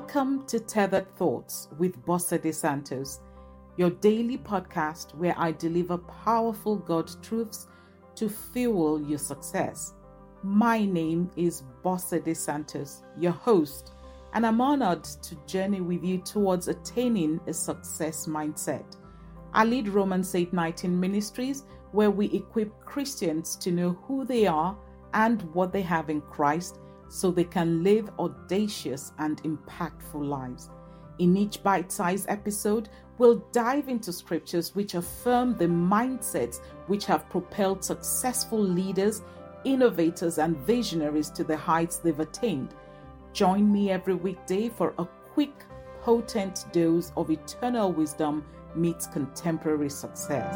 Welcome to Tethered Thoughts with Bossa De Santos, your daily podcast where I deliver powerful God truths to fuel your success. My name is Bossa De Santos, your host, and I'm honored to journey with you towards attaining a success mindset. I lead Romans 8:19 Ministries, where we equip Christians to know who they are and what they have in Christ, so they can live audacious and impactful lives. In each bite-sized episode, we'll dive into scriptures which affirm the mindsets which have propelled successful leaders, innovators, and visionaries to the heights they've attained. Join me every weekday for a quick, potent dose of eternal wisdom meets contemporary success.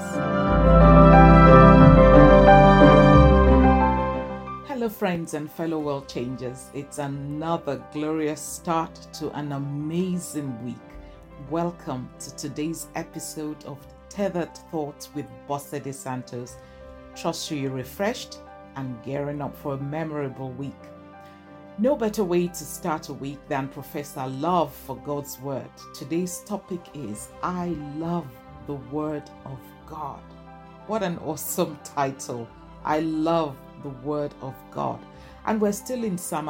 Hello friends and fellow world changers. It's another glorious start to an amazing week. Welcome to today's episode of Tethered Thoughts with Bossa De Santos. Trust you're refreshed and gearing up for a memorable week. No better way to start a week than profess our love for God's Word. Today's topic is I love the Word of God. What an awesome title. I love the Word of God. And we're still in Psalm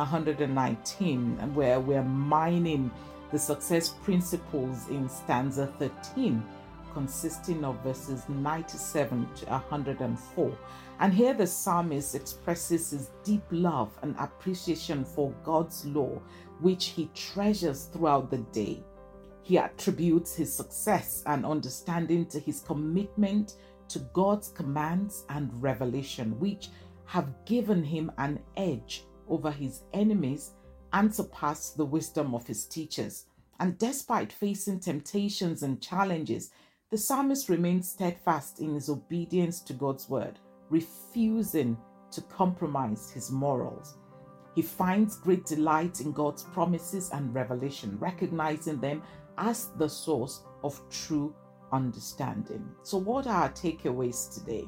119, and where we're mining the success principles in stanza 13, consisting of verses 97 to 104. And here the psalmist expresses his deep love and appreciation for God's law, which he treasures throughout the day. He attributes his success and understanding to his commitment to God's commands and revelation, which have given him an edge over his enemies and surpassed the wisdom of his teachers. And despite facing temptations and challenges, the psalmist remains steadfast in his obedience to God's word, refusing to compromise his morals. He finds great delight in God's promises and revelation, recognizing them as the source of true understanding. So what are our takeaways today?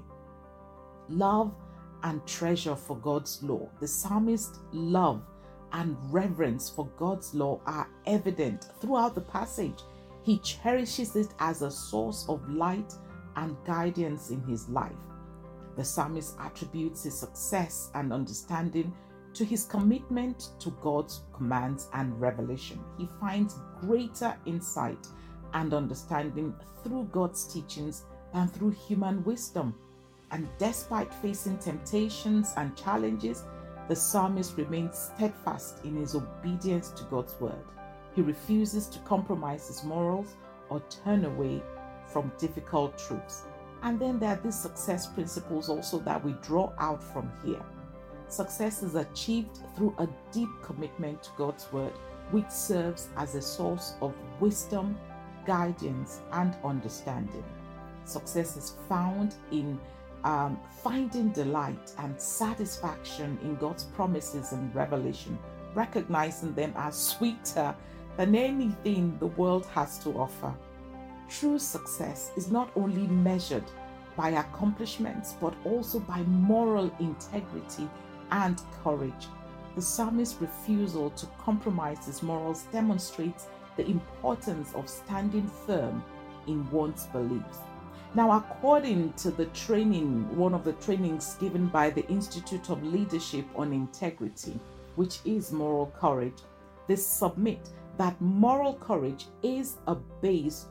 Love and treasure for God's law. The psalmist's love and reverence for God's law are evident throughout the passage. He cherishes it as a source of light and guidance in his life. The psalmist attributes his success and understanding to his commitment to God's commands and revelation. He finds greater insight and understanding through God's teachings than through human wisdom. And despite facing temptations and challenges, the psalmist remains steadfast in his obedience to God's word. He refuses to compromise his morals or turn away from difficult truths. And then there are these success principles also that we draw out from here. Success is achieved through a deep commitment to God's word, which serves as a source of wisdom, guidance, and understanding. Success is found in finding delight and satisfaction in God's promises and revelation, recognizing them as sweeter than anything the world has to offer. True success is not only measured by accomplishments, but also by moral integrity and courage. The psalmist's refusal to compromise his morals demonstrates the importance of standing firm in one's beliefs. Now, according to the one of the trainings given by the Institute of Leadership on Integrity, which is moral courage, they submit that moral courage is a base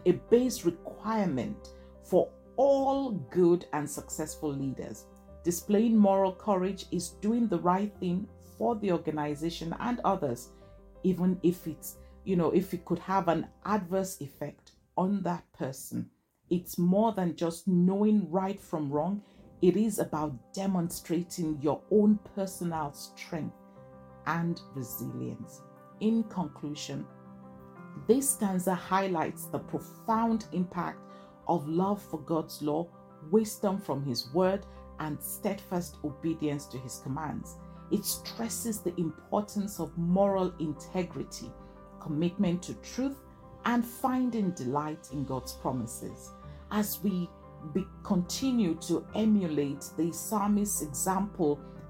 requirement for all good and successful leaders. Displaying moral courage is doing the right thing for the organization and others, even if if it could have an adverse effect on that person. It's more than just knowing right from wrong. It is about demonstrating your own personal strength and resilience. In conclusion, this stanza highlights the profound impact of love for God's law, wisdom from his word, and steadfast obedience to his commands. It stresses the importance of moral integrity, commitment to truth, and finding delight in God's promises. As we continue to emulate the psalmist's example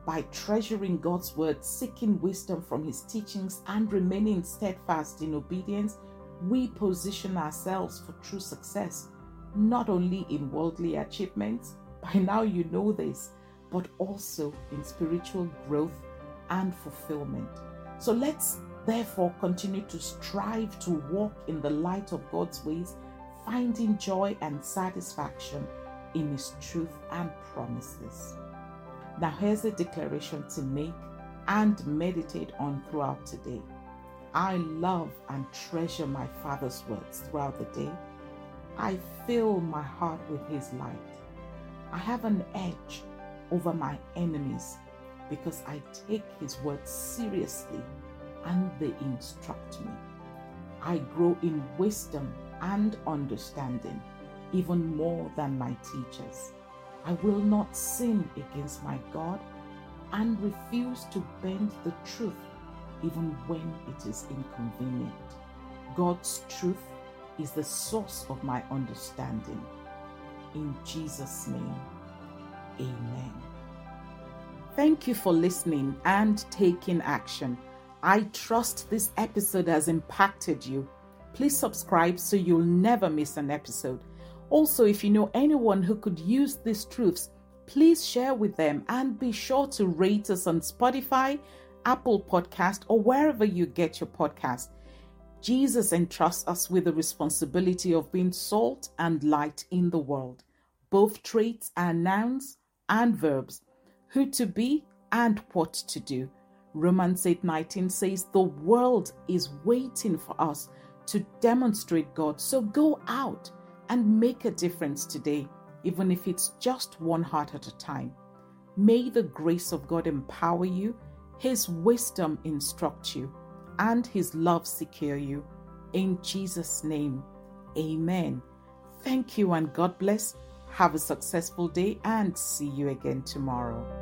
by treasuring God's word, seeking wisdom from his teachings, and remaining steadfast in obedience, we position ourselves for true success, not only in worldly achievements, by now you know this, but also in spiritual growth and fulfillment. So let's therefore continue to strive to walk in the light of God's ways, finding joy and satisfaction in his truth and promises. Now here's a declaration to make and meditate on throughout today. I love and treasure my Father's words throughout the day. I fill my heart with his light. I have an edge over my enemies because I take his words seriously and they instruct me. I grow in wisdom and understanding even more than my teachers. I will not sin against my God and refuse to bend the truth even when it is inconvenient. God's truth is the source of my understanding. In Jesus' name, amen. Thank you for listening and taking action. I trust this episode has impacted you. Please subscribe so you'll never miss an episode. Also, if you know anyone who could use these truths, please share with them and be sure to rate us on Spotify, Apple Podcast, or wherever you get your podcast. Jesus entrusts us with the responsibility of being salt and light in the world. Both traits are nouns and verbs, who to be and what to do. Romans 8:19 says the world is waiting for us to demonstrate God. So go out and make a difference today, even if it's just one heart at a time. May the grace of God empower you, his wisdom instruct you, and his love secure you. In Jesus' name, amen. Thank you and God bless. Have a successful day and see you again tomorrow.